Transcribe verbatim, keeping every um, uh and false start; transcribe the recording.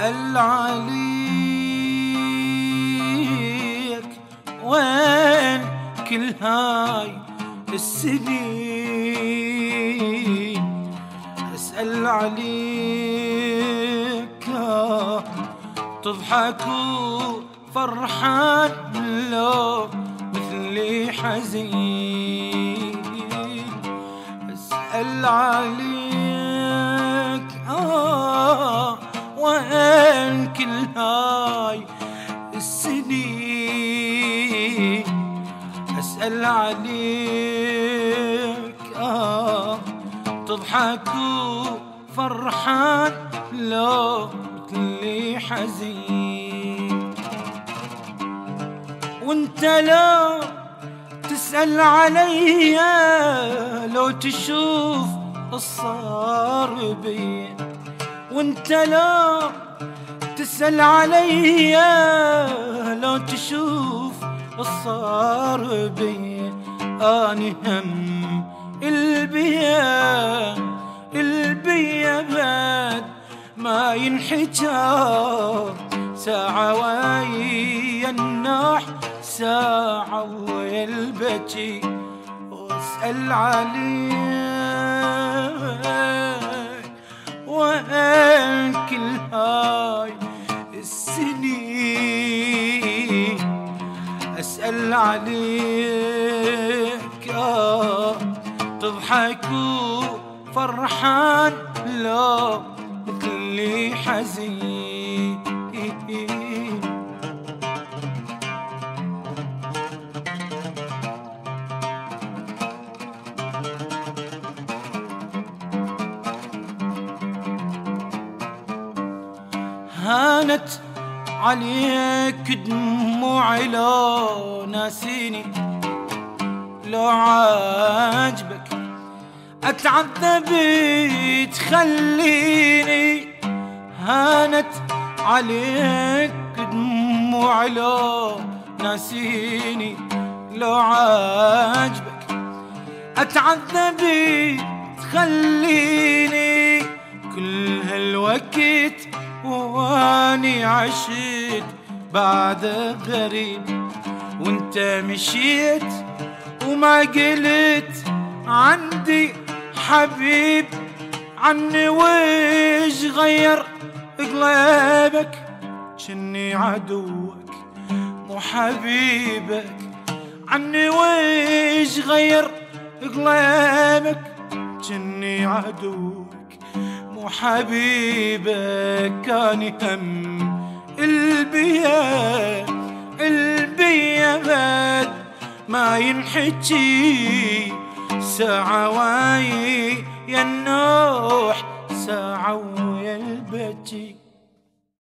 أسأل عليك وين كل هاي السنين، أسأل عليك تضحك وفرحان لو مثلي حزين. أسأل عليك آه وين كل هاي السنين، أسأل عليك آه تضحك وفرحان لو مثلي حزين. وانت لو تسأل عليا لو تشوف الصار بي، وانت لو تسأل عليا لو تشوف الصار بي، اني هم البيا البيا بعد ما ينحجى، ساعة ويا الناح ساعة ويا البكي. واسأل عليك وين كل هاي السنين، أسأل عليك آه تضحك وفرحان لو مثلي حزين. هانت عليك دموعي لو ناسيني، لو عاجبك أتعذب تخليني. هانت عليك دموعي لو ناسيني، لو عاجبك أتعذب تخليني. كل هالوقت واني عشت بعد غريب، وانت مشيت وما قلت عندي حبيب. عني ويش غير قلبك، جني عدوك مو حبيبك. عني ويش غير قلبك، جني عدوك مو حبيبك. كان هم البيا البيا بعد ما ينحكي، ساعة ويا النوح ساعة ويا البكي.